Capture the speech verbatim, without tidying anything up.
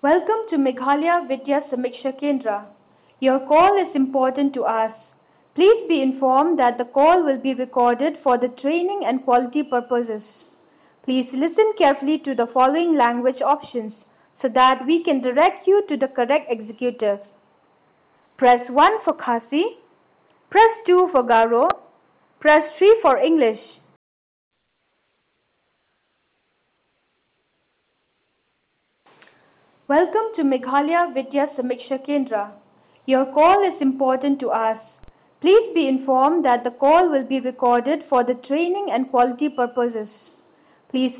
Welcome to Meghalaya Vidya Samiksha Kendra. Your call is important to us. Please be informed that the call will be recorded for the training and quality purposes. Please listen carefully to the following language options so that we can direct you to the correct executive. Press one for Khasi, press two for Garo, press three for English. Welcome to Meghalaya Vidya Samiksha Kendra. Your call is important to us. Please be informed that the call will be recorded for the training and quality purposes. Please